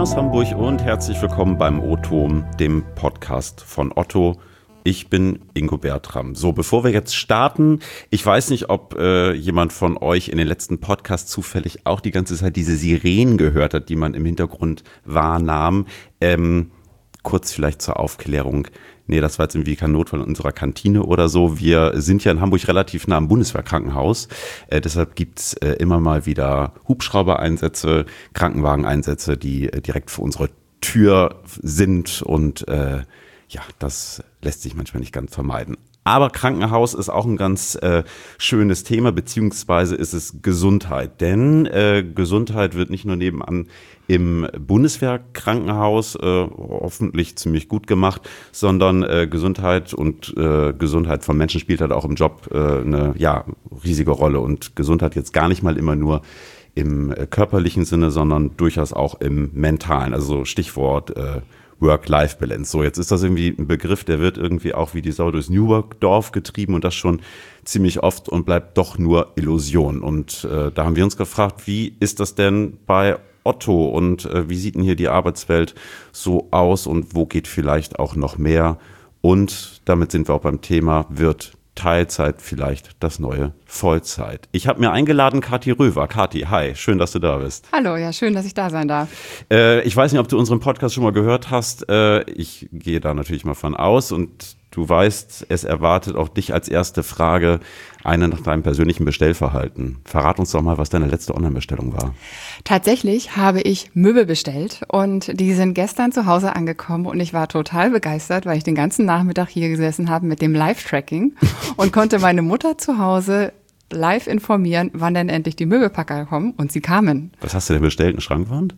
aus Hamburg und herzlich willkommen beim O-Ton, dem Podcast von Otto. Ich bin Ingo Bertram. So, bevor wir jetzt starten, ich weiß nicht, ob jemand von euch in den letzten Podcasts zufällig auch die ganze Zeit diese Sirenen gehört hat, die man im Hintergrund wahrnahm. Kurz vielleicht zur Aufklärung. Nee, das war jetzt irgendwie kein Notfall in unserer Kantine oder so. Wir sind ja in Hamburg relativ nah am Bundeswehrkrankenhaus. Deshalb gibt's immer mal wieder Hubschraubereinsätze, Krankenwageneinsätze, die direkt vor unserer Tür sind. Und ja, das lässt sich manchmal nicht ganz vermeiden. Aber Krankenhaus ist auch ein ganz schönes Thema, beziehungsweise ist es Gesundheit. Denn Gesundheit wird nicht nur nebenan im Bundeswehrkrankenhaus hoffentlich ziemlich gut gemacht, sondern Gesundheit und Gesundheit von Menschen spielt halt auch im Job eine riesige Rolle. Und Gesundheit jetzt gar nicht mal immer nur im körperlichen Sinne, sondern durchaus auch im mentalen. Also Stichwort Work-Life-Balance. So, jetzt ist das irgendwie ein Begriff, der wird irgendwie auch wie die Sau durchs New Work-Dorf getrieben und das schon ziemlich oft und bleibt doch nur Illusion. Und da haben wir uns gefragt, wie ist das denn bei Otto und wie sieht denn hier die Arbeitswelt so aus und wo geht vielleicht auch noch mehr? Und damit sind wir auch beim Thema, wird Teilzeit vielleicht das neue Vollzeit. Ich habe mir eingeladen Kathi Röver. Kathi, hi, schön, dass du da bist. Hallo, ja, schön, dass ich da sein darf. Ich weiß nicht, ob du unseren Podcast schon mal gehört hast. Ich gehe da natürlich mal von aus und du weißt, es erwartet auch dich als erste Frage eine nach deinem persönlichen Bestellverhalten. Verrat uns doch mal, was deine letzte Online-Bestellung war. Tatsächlich habe ich Möbel bestellt und die sind gestern zu Hause angekommen und ich war total begeistert, weil ich den ganzen Nachmittag hier gesessen habe mit dem Live-Tracking und konnte meine Mutter zu Hause live informieren, wann denn endlich die Möbelpacker kommen und sie kamen. Was hast du denn bestellt? Eine Schrankwand?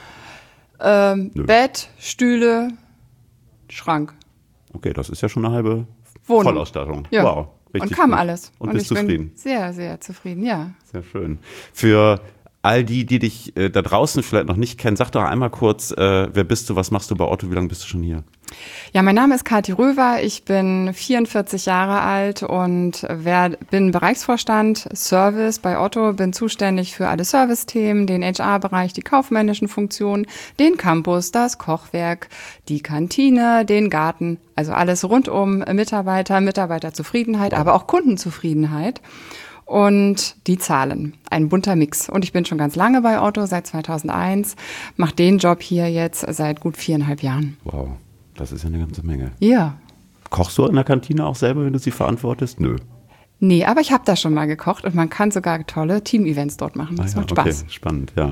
Bett, Stühle, Schrank. Okay, das ist ja schon eine halbe Wohnung. Vollausstattung. Ja. Wow, richtig. Und kam gut. alles. Und bist ich zufrieden? Bin sehr, sehr zufrieden, ja. Sehr schön. Für all die dich da draußen vielleicht noch nicht kennen, sag doch einmal kurz, wer bist du, was machst du bei Otto, wie lange bist du schon hier? Ja, mein Name ist Kathi Röver, ich bin 44 Jahre alt und bin Bereichsvorstand Service bei Otto, bin zuständig für alle Servicethemen, den HR-Bereich, die kaufmännischen Funktionen, den Campus, das Kochwerk, die Kantine, den Garten, also alles rund um Mitarbeiterzufriedenheit, aber auch Kundenzufriedenheit. Und die Zahlen, ein bunter Mix. Und ich bin schon ganz lange bei Otto, seit 2001, mache den Job hier jetzt seit gut 4,5 Jahren. Wow, das ist ja eine ganze Menge. Ja. Kochst du in der Kantine auch selber, wenn du sie verantwortest? Nö. Nee, aber ich habe da schon mal gekocht und man kann sogar tolle Team-Events dort machen. Das macht Spaß. Okay, spannend, ja.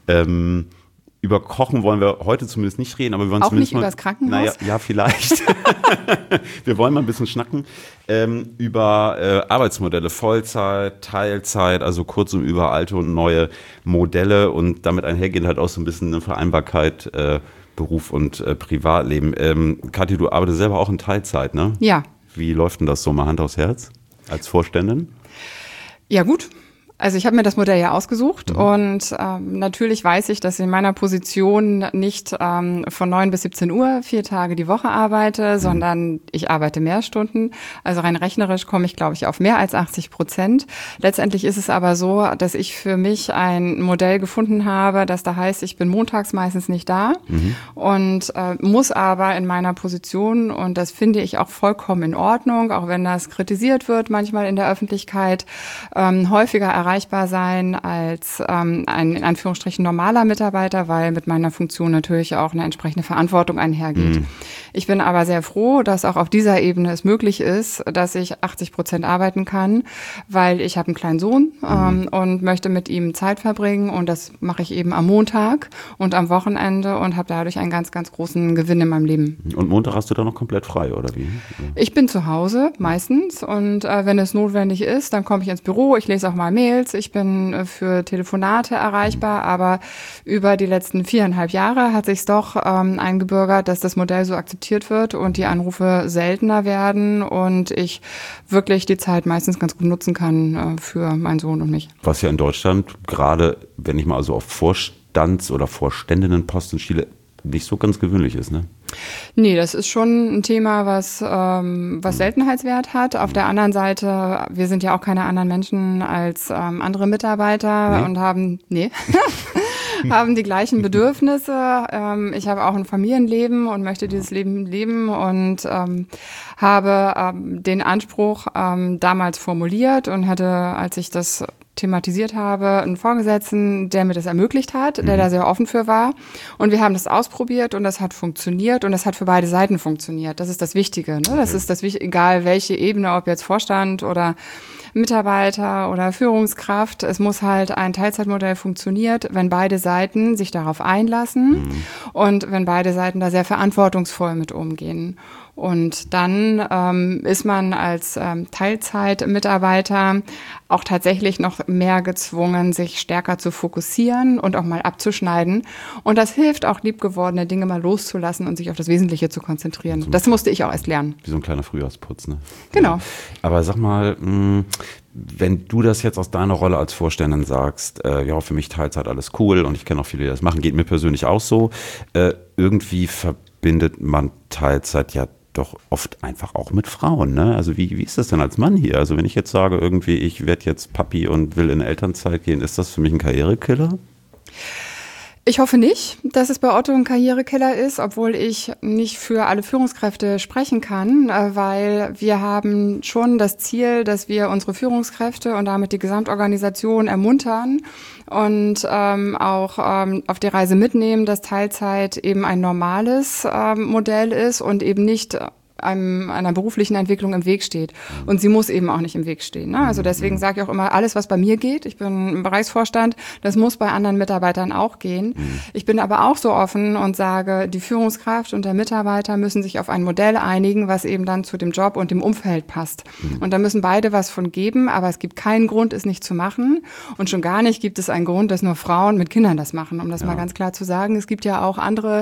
Über Kochen wollen wir heute zumindest nicht reden, aber wir wollen auch zumindest nicht über das Krankenhaus? Naja, ja, vielleicht. Wir wollen mal ein bisschen schnacken über Arbeitsmodelle, Vollzeit, Teilzeit, also kurzum über alte und neue Modelle und damit einhergehend halt auch so ein bisschen eine Vereinbarkeit Beruf und Privatleben. Kathi, du arbeitest selber auch in Teilzeit, ne? Ja. Wie läuft denn das so mal Hand aufs Herz als Vorständin? Ja, gut. Also ich habe mir das Modell ja ausgesucht und natürlich weiß ich, dass ich in meiner Position nicht von 9 bis 17 Uhr 4 Tage die Woche arbeite, sondern ich arbeite mehr Stunden. Also rein rechnerisch komme ich, glaube ich, auf mehr als 80%. Letztendlich ist es aber so, dass ich für mich ein Modell gefunden habe, das da heißt, ich bin montags meistens nicht da und muss aber in meiner Position, und das finde ich auch vollkommen in Ordnung, auch wenn das kritisiert wird manchmal in der Öffentlichkeit, häufiger erreichbar sein als ein in Anführungsstrichen normaler Mitarbeiter, weil mit meiner Funktion natürlich auch eine entsprechende Verantwortung einhergeht. Ich bin aber sehr froh, dass auch auf dieser Ebene es möglich ist, dass ich 80% arbeiten kann, weil ich habe einen kleinen Sohn und möchte mit ihm Zeit verbringen und das mache ich eben am Montag und am Wochenende und habe dadurch einen ganz, ganz großen Gewinn in meinem Leben. Und Montag hast du dann noch komplett frei, oder wie? Ich bin zu Hause meistens und wenn es notwendig ist, dann komme ich ins Büro, ich lese auch mal Mails, ich bin für Telefonate erreichbar, aber über die letzten 4,5 Jahre hat sich's doch eingebürgert, dass das Modell so akzeptiert wird und die Anrufe seltener werden und ich wirklich die Zeit meistens ganz gut nutzen kann für meinen Sohn und mich. Was ja in Deutschland, gerade wenn ich mal also auf Vorstands- oder Vorständinnenposten schiele, nicht so ganz gewöhnlich ist, ne? Nee, das ist schon ein Thema, was Seltenheitswert hat. Auf der anderen Seite, wir sind ja auch keine anderen Menschen als andere Mitarbeiter und haben, haben die gleichen Bedürfnisse. Ich habe auch ein Familienleben und möchte dieses Leben leben und habe den Anspruch damals formuliert und hatte, als ich das thematisiert habe, einen Vorgesetzten, der mir das ermöglicht hat, der da sehr offen für war. Und wir haben das ausprobiert und das hat funktioniert und das hat für beide Seiten funktioniert. Das ist das Wichtige. Ne? Das ist das Wichtige, egal welche Ebene, ob jetzt Vorstand oder Mitarbeiter oder Führungskraft. Es muss halt ein Teilzeitmodell funktioniert, wenn beide Seiten sich darauf einlassen und wenn beide Seiten da sehr verantwortungsvoll mit umgehen. Und dann ist man als Teilzeitmitarbeiter auch tatsächlich noch mehr gezwungen, sich stärker zu fokussieren und auch mal abzuschneiden. Und das hilft auch, liebgewordene Dinge mal loszulassen und sich auf das Wesentliche zu konzentrieren. Das musste ich auch erst lernen. Wie so ein kleiner Frühjahrsputz, ne? Genau. Ja. Aber sag mal, wenn du das jetzt aus deiner Rolle als Vorständin sagst, ja, für mich Teilzeit alles cool und ich kenne auch viele, die das machen, geht mir persönlich auch so, irgendwie verbindet man Teilzeit ja doch oft einfach auch mit Frauen, ne? Also wie ist das denn als Mann hier? Also wenn ich jetzt sage, irgendwie, ich werde jetzt Papi und will in Elternzeit gehen, ist das für mich ein Karrierekiller? Ich hoffe nicht, dass es bei Otto ein Karrierekiller ist, obwohl ich nicht für alle Führungskräfte sprechen kann, weil wir haben schon das Ziel, dass wir unsere Führungskräfte und damit die Gesamtorganisation ermuntern und auch auf die Reise mitnehmen, dass Teilzeit eben ein normales Modell ist und eben nicht einer beruflichen Entwicklung im Weg steht. Und sie muss eben auch nicht im Weg stehen. Ne? Also deswegen sage ich auch immer, alles, was bei mir geht, ich bin im Bereichsvorstand, das muss bei anderen Mitarbeitern auch gehen. Ich bin aber auch so offen und sage, die Führungskraft und der Mitarbeiter müssen sich auf ein Modell einigen, was eben dann zu dem Job und dem Umfeld passt. Und da müssen beide was von geben, aber es gibt keinen Grund, es nicht zu machen. Und schon gar nicht gibt es einen Grund, dass nur Frauen mit Kindern das machen, um das mal ganz klar zu sagen. Es gibt ja auch andere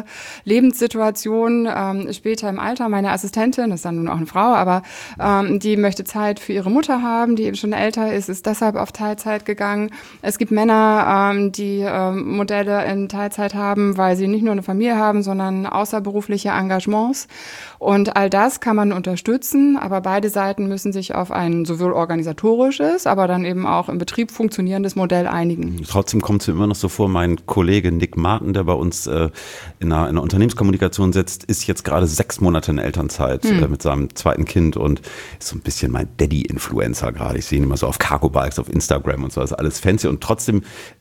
Lebenssituationen später im Alter. Meine Assistentin, das ist dann nun auch eine Frau, aber die möchte Zeit für ihre Mutter haben, die eben schon älter ist deshalb auf Teilzeit gegangen. Es gibt Männer, die Modelle in Teilzeit haben, weil sie nicht nur eine Familie haben, sondern außerberufliche Engagements. Und all das kann man unterstützen, aber beide Seiten müssen sich auf ein sowohl organisatorisches, aber dann eben auch im Betrieb funktionierendes Modell einigen. Trotzdem kommt es mir immer noch so vor, mein Kollege Nick Martin, der bei uns in einer Unternehmenskommunikation sitzt, ist jetzt gerade 6 Monate in Elternzeit mit seinem zweiten Kind und ist so ein bisschen mein Daddy-Influencer gerade. Ich sehe ihn immer so auf Cargo-Bikes, auf Instagram und so, das ist alles fancy und trotzdem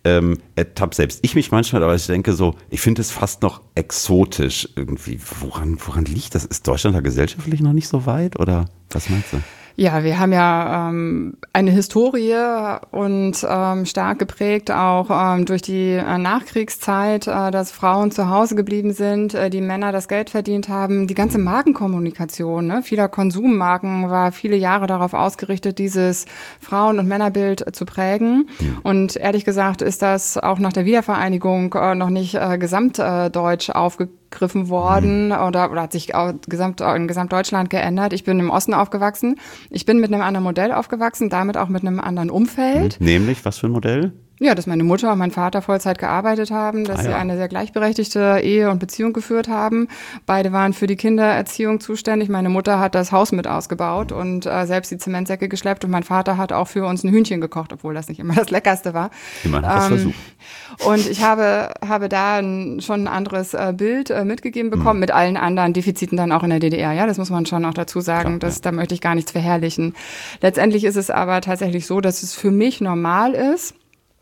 ertappt selbst ich mich manchmal, aber ich denke so, ich finde es fast noch exotisch irgendwie. Woran liegt das? Ist Deutschland da gesellschaftlich noch nicht so weit oder was meinst du? Ja, wir haben ja eine Historie und stark geprägt auch durch die Nachkriegszeit, dass Frauen zu Hause geblieben sind, die Männer das Geld verdient haben. Die ganze Markenkommunikation, ne, vieler Konsummarken war viele Jahre darauf ausgerichtet, dieses Frauen- und Männerbild zu prägen. Und ehrlich gesagt ist das auch nach der Wiedervereinigung noch nicht gesamtdeutsch aufgegriffen worden oder hat sich in Gesamtdeutschland geändert. Ich bin im Osten aufgewachsen. Ich bin mit einem anderen Modell aufgewachsen, damit auch mit einem anderen Umfeld. Nämlich, was für ein Modell? Ja, dass meine Mutter und mein Vater Vollzeit gearbeitet haben, dass sie eine sehr gleichberechtigte Ehe und Beziehung geführt haben. Beide waren für die Kindererziehung zuständig. Meine Mutter hat das Haus mit ausgebaut und selbst die Zementsäcke geschleppt und mein Vater hat auch für uns ein Hühnchen gekocht, obwohl das nicht immer das Leckerste war. Immerhin hat das versucht. Und ich habe da schon ein anderes Bild mitgegeben bekommen, mit allen anderen Defiziten dann auch in der DDR. Ja, das muss man schon auch dazu sagen, da möchte ich gar nichts verherrlichen. Letztendlich ist es aber tatsächlich so, dass es für mich normal ist,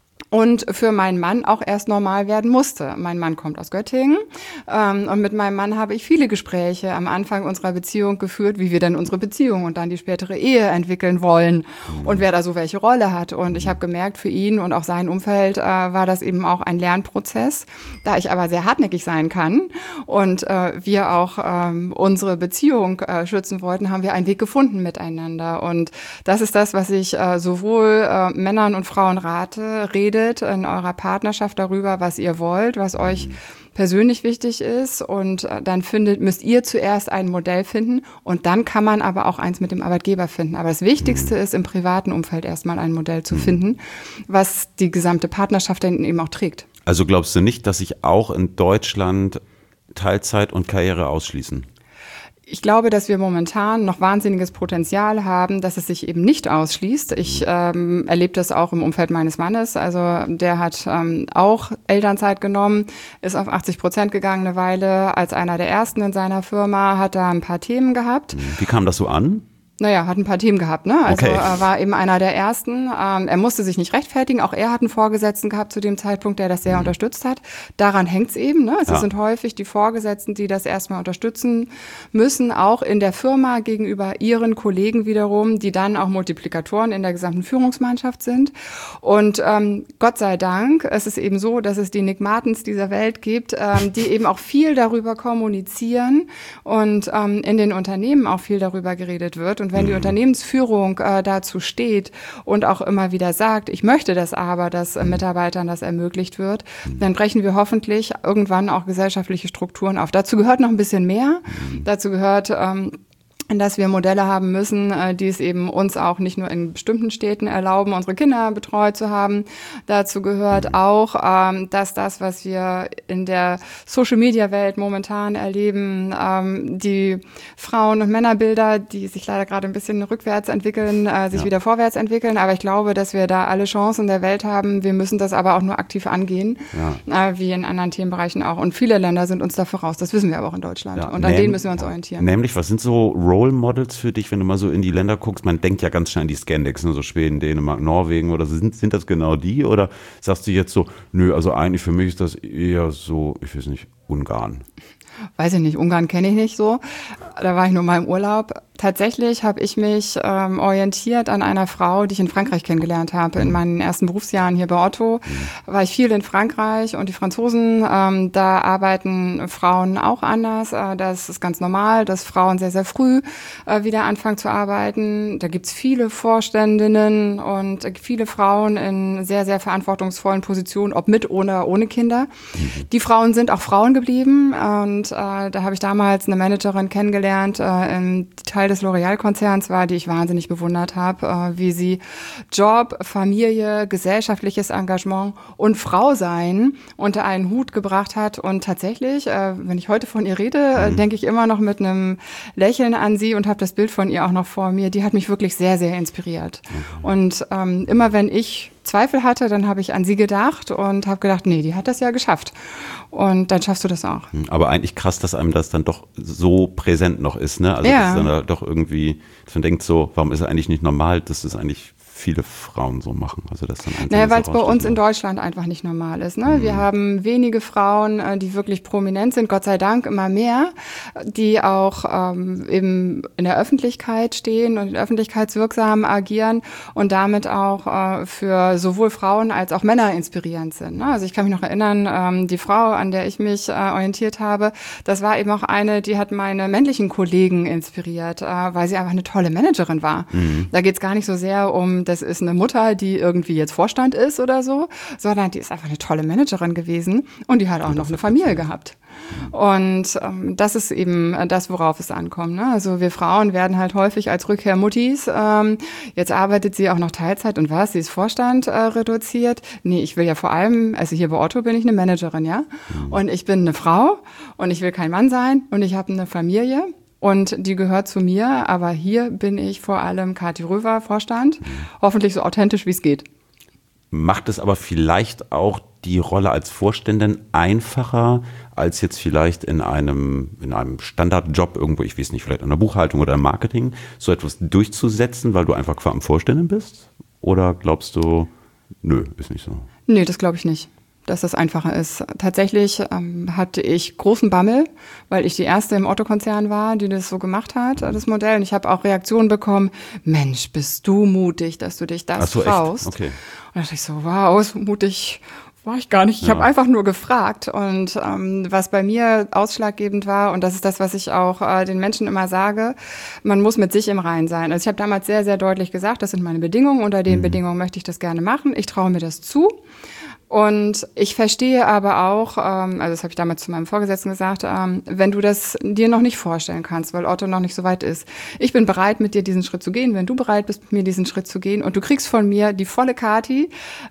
und für meinen Mann auch erst normal werden musste. Mein Mann kommt aus Göttingen und mit meinem Mann habe ich viele Gespräche am Anfang unserer Beziehung geführt, wie wir denn unsere Beziehung und dann die spätere Ehe entwickeln wollen und wer da so welche Rolle hat. Und ich habe gemerkt, für ihn und auch sein Umfeld war das eben auch ein Lernprozess. Da ich aber sehr hartnäckig sein kann und wir auch unsere Beziehung schützen wollten, haben wir einen Weg gefunden miteinander. Und das ist das, was ich sowohl Männern und Frauen rate, redet in eurer Partnerschaft darüber, was ihr wollt, was euch persönlich wichtig ist und dann müsst ihr zuerst ein Modell finden und dann kann man aber auch eins mit dem Arbeitgeber finden. Aber das Wichtigste ist, im privaten Umfeld erstmal ein Modell zu finden, was die gesamte Partnerschaft dann eben auch trägt. Also glaubst du nicht, dass sich auch in Deutschland Teilzeit und Karriere ausschließen? Ich glaube, dass wir momentan noch wahnsinniges Potenzial haben, dass es sich eben nicht ausschließt. Ich erlebe das auch im Umfeld meines Mannes. Also der hat auch Elternzeit genommen, ist auf 80% gegangen eine Weile. Als einer der ersten in seiner Firma hat er ein paar Themen gehabt. Wie kam das so an? Naja, hat ein paar Themen gehabt, ne? Also okay. War eben einer der ersten. Er musste sich nicht rechtfertigen. Auch er hat einen Vorgesetzten gehabt zu dem Zeitpunkt, der das sehr unterstützt hat. Daran hängt's eben, ne? Es sind häufig die Vorgesetzten, die das erstmal unterstützen müssen, auch in der Firma gegenüber ihren Kollegen wiederum, die dann auch Multiplikatoren in der gesamten Führungsmannschaft sind. Und Gott sei Dank, es ist eben so, dass es die Nick Martens dieser Welt gibt, die eben auch viel darüber kommunizieren und in den Unternehmen auch viel darüber geredet wird. Und wenn die Unternehmensführung dazu steht und auch immer wieder sagt, ich möchte das aber, dass Mitarbeitern das ermöglicht wird, dann brechen wir hoffentlich irgendwann auch gesellschaftliche Strukturen auf. Dazu gehört noch ein bisschen mehr. Dazu gehört dass wir Modelle haben müssen, die es eben uns auch nicht nur in bestimmten Städten erlauben, unsere Kinder betreut zu haben. Dazu gehört auch, dass das, was wir in der Social-Media-Welt momentan erleben, die Frauen- und Männerbilder, die sich leider gerade ein bisschen rückwärts entwickeln, sich wieder vorwärts entwickeln. Aber ich glaube, dass wir da alle Chancen der Welt haben. Wir müssen das aber auch nur aktiv angehen, wie in anderen Themenbereichen auch. Und viele Länder sind uns da voraus. Das wissen wir aber auch in Deutschland. Und an denen müssen wir uns orientieren. Nämlich, was sind so Role Models für dich, wenn du mal so in die Länder guckst? Man denkt ja ganz schnell an die Scandics, ne? So Schweden, Dänemark, Norwegen oder sind das genau die? Oder sagst du jetzt so, nö, also eigentlich für mich ist das eher so, ich weiß nicht, Ungarn? Weiß ich nicht, Ungarn kenne ich nicht so. Da war ich nur mal im Urlaub. Tatsächlich habe ich mich orientiert an einer Frau, die ich in Frankreich kennengelernt habe. In meinen ersten Berufsjahren hier bei Otto war ich viel in Frankreich und die Franzosen, da arbeiten Frauen auch anders. Das ist ganz normal, dass Frauen sehr, sehr früh wieder anfangen zu arbeiten. Da gibt's viele Vorständinnen und viele Frauen in sehr, sehr verantwortungsvollen Positionen, ob mit oder ohne Kinder. Die Frauen sind auch Frauen geblieben und da habe ich damals eine Managerin kennengelernt, die Teil des L'Oréal-Konzerns war, die ich wahnsinnig bewundert habe, wie sie Job, Familie, gesellschaftliches Engagement und Frausein unter einen Hut gebracht hat. Und tatsächlich, wenn ich heute von ihr rede, denke ich immer noch mit einem Lächeln an sie und habe das Bild von ihr auch noch vor mir. Die hat mich wirklich sehr, sehr inspiriert. Und immer wenn ich Zweifel hatte, dann habe ich an sie gedacht und habe gedacht, nee, die hat das ja geschafft. Und dann schaffst du das auch. Aber eigentlich krass, dass einem das dann doch so präsent noch ist, ne? Also das ist dann doch irgendwie, dass man denkt so, warum ist es eigentlich nicht normal, dass das eigentlich viele Frauen so machen. Also das dann naja, weil es bei uns in Deutschland einfach nicht normal ist. Ne? Wir haben wenige Frauen, die wirklich prominent sind, Gott sei Dank immer mehr, die auch eben in der Öffentlichkeit stehen und öffentlichkeitswirksam agieren und damit auch für sowohl Frauen als auch Männer inspirierend sind. Ne? Also ich kann mich noch erinnern, die Frau, an der ich mich orientiert habe, das war eben auch eine, die hat meine männlichen Kollegen inspiriert, weil sie einfach eine tolle Managerin war. Da geht es gar nicht so sehr um, das ist eine Mutter, die irgendwie jetzt Vorstand ist oder so, sondern die ist einfach eine tolle Managerin gewesen und die hat auch noch eine Familie gehabt. Und das ist eben das, worauf es ankommt. Ne? Also wir Frauen werden halt häufig als Rückkehrmuttis, jetzt arbeitet sie auch noch Teilzeit und was, sie ist Vorstand reduziert. Nee, ich will ja vor allem, also hier bei Otto bin ich eine Managerin, ja, und ich bin eine Frau und ich will kein Mann sein und ich habe eine Familie. Und die gehört zu mir, aber hier bin ich vor allem Kathi Röver, Vorstand, hoffentlich so authentisch, wie es geht. Macht es aber vielleicht auch die Rolle als Vorständin einfacher, als jetzt vielleicht in einem Standardjob irgendwo, ich weiß nicht, vielleicht in der Buchhaltung oder im Marketing, so etwas durchzusetzen, weil du einfach qua Vorständin bist? Oder glaubst du, nö, ist nicht so? Nee, das glaube ich nicht, dass das einfacher ist. Tatsächlich hatte ich großen Bammel, weil ich die erste im Otto-Konzern war, die das so gemacht hat, das Modell. Und ich habe auch Reaktionen bekommen, Mensch, bist du mutig, dass du dich das traust. Echt? Okay. Und da dachte ich so, wow, so mutig war ich gar nicht. Ich habe einfach nur gefragt. Und was bei mir ausschlaggebend war, und das ist das, was ich auch den Menschen immer sage, man muss mit sich im Reinen sein. Also ich habe damals sehr, sehr deutlich gesagt, das sind meine Bedingungen, unter den Bedingungen möchte ich das gerne machen. Ich traue mir das zu. Und ich verstehe aber auch, also das habe ich damals zu meinem Vorgesetzten gesagt, wenn du das dir noch nicht vorstellen kannst, weil Otto noch nicht so weit ist. Ich bin bereit, mit dir diesen Schritt zu gehen, wenn du bereit bist, mit mir diesen Schritt zu gehen. Und du kriegst von mir die volle Kati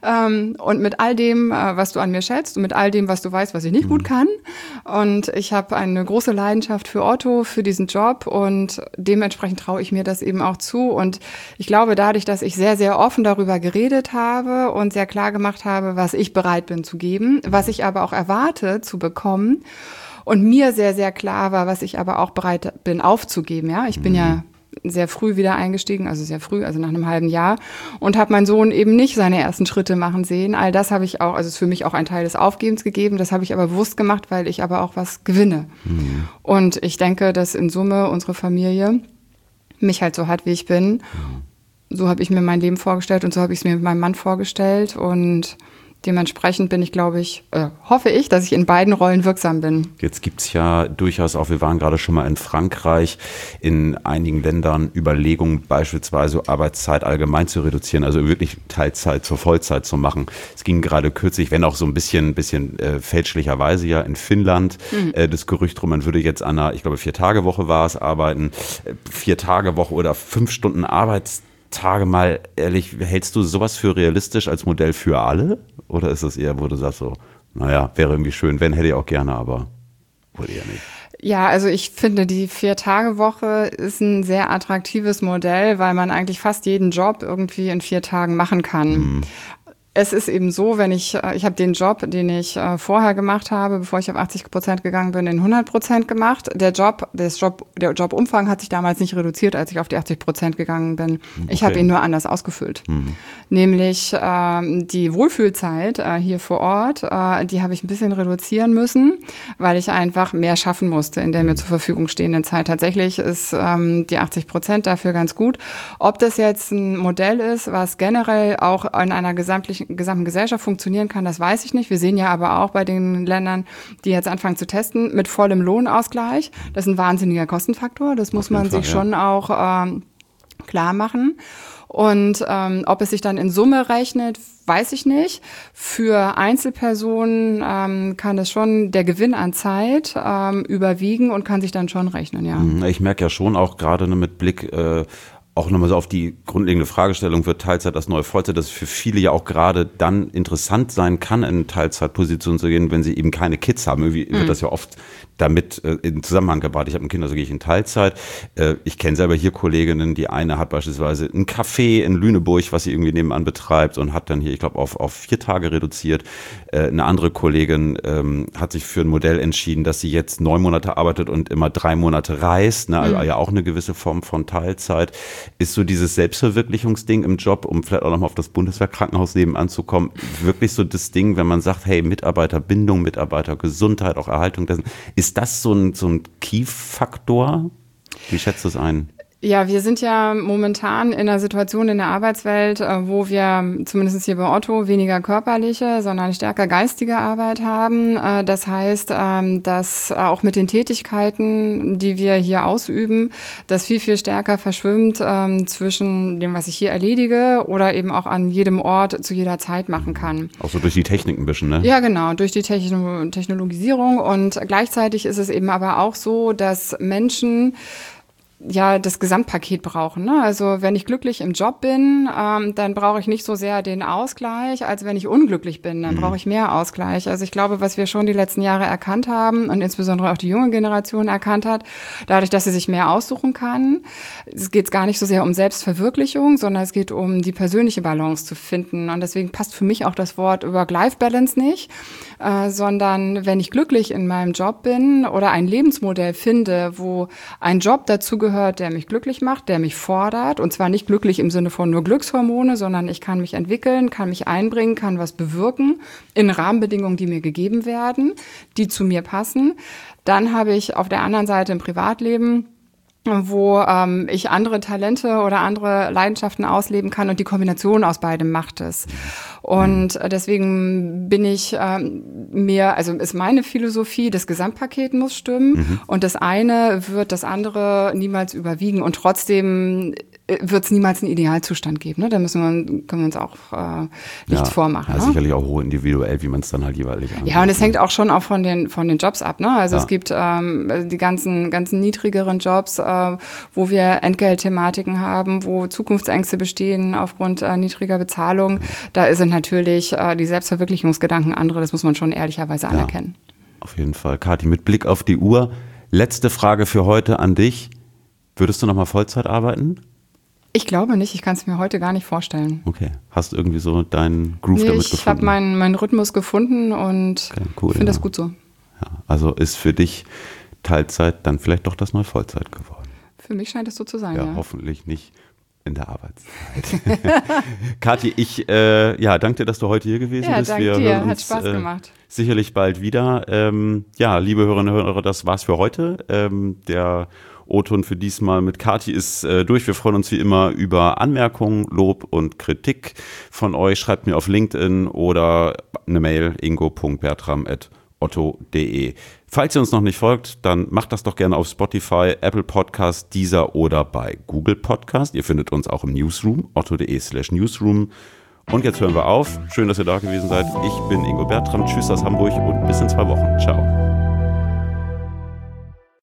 und mit all dem, was du an mir schätzt und mit all dem, was du weißt, was ich nicht gut kann. Und ich habe eine große Leidenschaft für Otto, für diesen Job und dementsprechend traue ich mir das eben auch zu. Und ich glaube, dadurch, dass ich sehr, sehr offen darüber geredet habe und sehr klar gemacht habe, was ich bereit bin zu geben, was ich aber auch erwarte zu bekommen und mir sehr, sehr klar war, was ich aber auch bereit bin aufzugeben. Ja, ich bin ja sehr früh wieder eingestiegen, also sehr früh, also nach einem halben Jahr und habe meinen Sohn eben nicht seine ersten Schritte machen sehen. All das habe ich auch, also ist für mich auch ein Teil des Aufgebens gegeben, das habe ich aber bewusst gemacht, weil ich aber auch was gewinne. Und ich denke, dass in Summe unsere Familie mich halt so hat, wie ich bin. So habe ich mir mein Leben vorgestellt und so habe ich es mir mit meinem Mann vorgestellt und dementsprechend bin ich, glaube ich, hoffe ich, dass ich in beiden Rollen wirksam bin. Jetzt gibt's ja durchaus auch, wir waren gerade schon mal in Frankreich, in einigen Ländern Überlegungen, beispielsweise Arbeitszeit allgemein zu reduzieren, also wirklich Teilzeit zur Vollzeit zu machen. Es ging gerade kürzlich, wenn auch so ein bisschen fälschlicherweise ja in Finnland, das Gerücht drum, man würde jetzt an einer, ich glaube 4-Tage-Woche war es, arbeiten, 4-Tage-Woche oder 5 Stunden Arbeitstage mal, ehrlich, hältst du sowas für realistisch als Modell für alle? Oder ist es eher, wo du sagst so, naja, wäre irgendwie schön, wenn, hätte ich auch gerne, aber wohl eher nicht. Ja, also ich finde, die 4-Tage-Woche ist ein sehr attraktives Modell, weil man eigentlich fast jeden Job irgendwie in 4 Tagen machen kann. Es ist eben so, wenn ich habe den Job, den ich vorher gemacht habe, bevor ich auf 80% gegangen bin, in 100% gemacht. Der Jobumfang hat sich damals nicht reduziert, als ich auf die 80% gegangen bin. Okay. Ich habe ihn nur anders ausgefüllt. Nämlich die Wohlfühlzeit hier vor Ort, die habe ich ein bisschen reduzieren müssen, weil ich einfach mehr schaffen musste in der mir zur Verfügung stehenden Zeit. Tatsächlich ist die 80% dafür ganz gut. Ob das jetzt ein Modell ist, was generell auch in einer gesamten Gesellschaft funktionieren kann, das weiß ich nicht. Wir sehen ja aber auch bei den Ländern, die jetzt anfangen zu testen, mit vollem Lohnausgleich. Das ist ein wahnsinniger Kostenfaktor. Das muss man sich schon auch klar machen. Und ob es sich dann in Summe rechnet, weiß ich nicht. Für Einzelpersonen kann es schon der Gewinn an Zeit überwiegen und kann sich dann schon rechnen, ja. Ich merke ja schon auch gerade mit Blick auch nochmal so auf die grundlegende Fragestellung, wird Teilzeit das neue Vollzeit, dass es für viele ja auch gerade dann interessant sein kann, in Teilzeitposition zu gehen, wenn sie eben keine Kids haben. Irgendwie wird das ja oft damit in Zusammenhang gebracht. Ich habe ein Kind, also gehe ich in Teilzeit. Ich kenne selber hier Kolleginnen, die eine hat beispielsweise ein Café in Lüneburg, was sie irgendwie nebenan betreibt und hat dann hier, ich glaube, auf 4 Tage reduziert. Eine andere Kollegin hat sich für ein Modell entschieden, dass sie jetzt 9 Monate arbeitet und immer 3 Monate reist, ne? Also ja auch eine gewisse Form von Teilzeit. Ist so dieses Selbstverwirklichungsding im Job, um vielleicht auch nochmal auf das Bundeswehrkrankenhaus nebenan zu kommen, wirklich so das Ding, wenn man sagt, hey, Mitarbeiterbindung, Mitarbeitergesundheit, auch Erhaltung dessen, ist das so ein Key-Faktor? Wie schätzt du es ein? Ja, wir sind ja momentan in einer Situation in der Arbeitswelt, wo wir zumindest hier bei Otto weniger körperliche, sondern stärker geistige Arbeit haben. Das heißt, dass auch mit den Tätigkeiten, die wir hier ausüben, das viel, viel stärker verschwimmt zwischen dem, was ich hier erledige oder eben auch an jedem Ort zu jeder Zeit machen kann. Auch so durch die Technik ein bisschen, ne? Ja, genau, durch die Technologisierung. Und gleichzeitig ist es eben aber auch so, dass Menschen ja das Gesamtpaket brauchen. Ne? Also wenn ich glücklich im Job bin, dann brauche ich nicht so sehr den Ausgleich, als wenn ich unglücklich bin. Dann brauche ich mehr Ausgleich. Also ich glaube, was wir schon die letzten Jahre erkannt haben und insbesondere auch die junge Generation erkannt hat, dadurch, dass sie sich mehr aussuchen kann, es geht gar nicht so sehr um Selbstverwirklichung, sondern es geht um die persönliche Balance zu finden. Und deswegen passt für mich auch das Wort Work-Life-Balance nicht, sondern wenn ich glücklich in meinem Job bin oder ein Lebensmodell finde, wo ein Job dazugehört, der mich glücklich macht, der mich fordert, und zwar nicht glücklich im Sinne von nur Glückshormone, sondern ich kann mich entwickeln, kann mich einbringen, kann was bewirken in Rahmenbedingungen, die mir gegeben werden, die zu mir passen. Dann habe ich auf der anderen Seite im Privatleben, wo ich andere Talente oder andere Leidenschaften ausleben kann und die Kombination aus beidem macht es. Und deswegen bin ich also ist meine Philosophie, das Gesamtpaket muss stimmen und das eine wird das andere niemals überwiegen. Und trotzdem wird es niemals einen Idealzustand geben. Ne? Da können wir uns auch nichts vormachen. Ja, ne? Sicherlich auch hoch individuell, wie man es dann halt jeweilig angeht. Ja, und es hängt auch schon auch von den Jobs ab. Ne? Also es gibt die ganzen niedrigeren Jobs, wo wir Entgeltthematiken haben, wo Zukunftsängste bestehen aufgrund niedriger Bezahlung. Da sind natürlich die Selbstverwirklichungsgedanken andere, das muss man schon ehrlicherweise anerkennen. Auf jeden Fall. Kathi, mit Blick auf die Uhr, letzte Frage für heute an dich. Würdest du nochmal Vollzeit arbeiten? Ich glaube nicht, ich kann es mir heute gar nicht vorstellen. Okay, hast du irgendwie so deinen Groove damit gefunden? Ich habe meinen Rhythmus gefunden und finde das gut so. Ja, also ist für dich Teilzeit dann vielleicht doch das neue Vollzeit geworden? Für mich scheint es so zu sein, ja. Hoffentlich nicht in der Arbeitszeit. Kathi, ich danke dir, dass du heute hier gewesen bist. Danke dir, hat Spaß gemacht. Sicherlich bald wieder. Liebe Hörerinnen und Hörer, das war's für heute. Der O-Ton für diesmal mit Kathi ist durch. Wir freuen uns wie immer über Anmerkungen, Lob und Kritik von euch. Schreibt mir auf LinkedIn oder eine Mail ingo.bertram@otto.de. Falls ihr uns noch nicht folgt, dann macht das doch gerne auf Spotify, Apple Podcast, Deezer oder bei Google Podcast. Ihr findet uns auch im Newsroom, otto.de/Newsroom. Und jetzt hören wir auf. Schön, dass ihr da gewesen seid. Ich bin Ingo Bertram. Tschüss aus Hamburg und bis in 2 Wochen. Ciao.